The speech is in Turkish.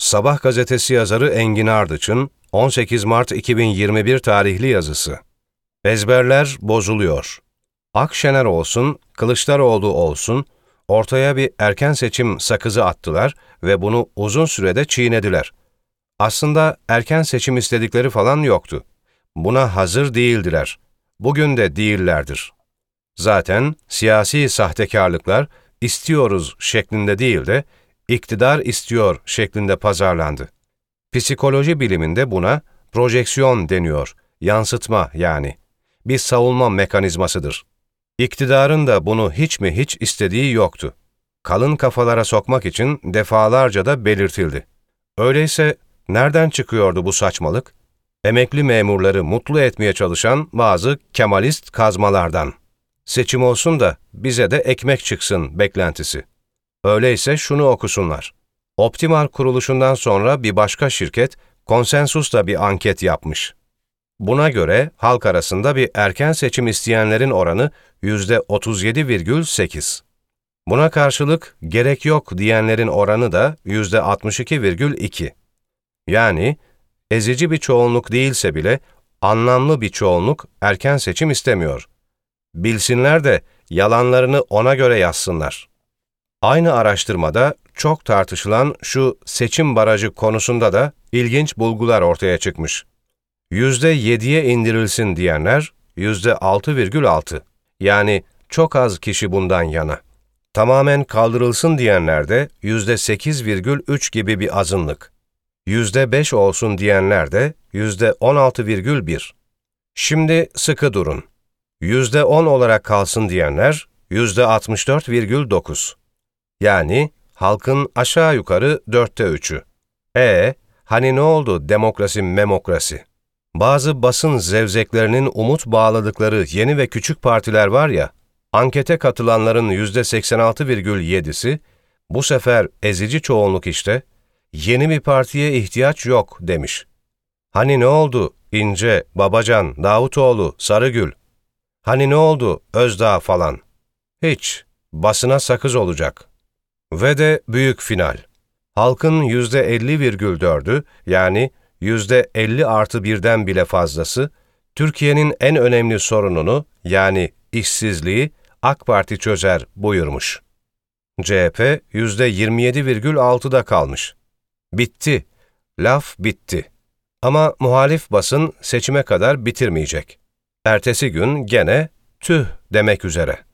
Sabah gazetesi yazarı Engin Ardıç'ın 18 Mart 2021 tarihli yazısı. Ezberler bozuluyor. Akşener olsun, Kılıçdaroğlu olsun, ortaya bir erken seçim sakızı attılar ve bunu uzun sürede çiğnediler. Aslında erken seçim istedikleri falan yoktu. Buna hazır değildiler. Bugün de değillerdir. Zaten siyasi sahtekarlıklar istiyoruz şeklinde değil de iktidar istiyor şeklinde pazarlandı. Psikoloji biliminde buna projeksiyon deniyor, yansıtma yani. Bir savunma mekanizmasıdır. İktidarın da bunu hiç mi hiç istediği yoktu. Kalın kafalara sokmak için defalarca da belirtildi. Öyleyse nereden çıkıyordu bu saçmalık? Emekli memurları mutlu etmeye çalışan bazı Kemalist kazmalardan. Seçim olsun da bize de ekmek çıksın beklentisi. Öyleyse şunu okusunlar. Optimal kuruluşundan sonra bir başka şirket Konsensus'ta bir anket yapmış. Buna göre halk arasında bir erken seçim isteyenlerin oranı %37,8. Buna karşılık gerek yok diyenlerin oranı da %62,2. Yani ezici bir çoğunluk değilse bile anlamlı bir çoğunluk erken seçim istemiyor. Bilsinler de yalanlarını ona göre yazsınlar. Aynı araştırmada çok tartışılan şu seçim barajı konusunda da ilginç bulgular ortaya çıkmış. %7'ye indirilsin diyenler %6,6. Yani çok az kişi bundan yana. Tamamen kaldırılsın diyenler de %8,3 gibi bir azınlık. %5 olsun diyenler de %16,1. Şimdi sıkı durun. %10 olarak kalsın diyenler %64,9. Yani halkın aşağı yukarı 3'ü. Hani ne oldu demokrasi memokrasi? Bazı basın zevzeklerinin umut bağladıkları yeni ve küçük partiler var ya, ankete katılanların %86,7'si, bu sefer ezici çoğunluk işte, yeni bir partiye ihtiyaç yok demiş. Hani ne oldu İnce, Babacan, Davutoğlu, Sarıgül? Hani ne oldu Özdağ falan? Hiç, basına sakız olacak. Ve de büyük final. Halkın %50,4'ü yani %50+1'den bile fazlası, Türkiye'nin en önemli sorununu yani işsizliği AK Parti çözer buyurmuş. CHP %27,6'da kalmış. Bitti. Laf bitti. Ama muhalif basın seçime kadar bitirmeyecek. Ertesi gün gene tüh demek üzere.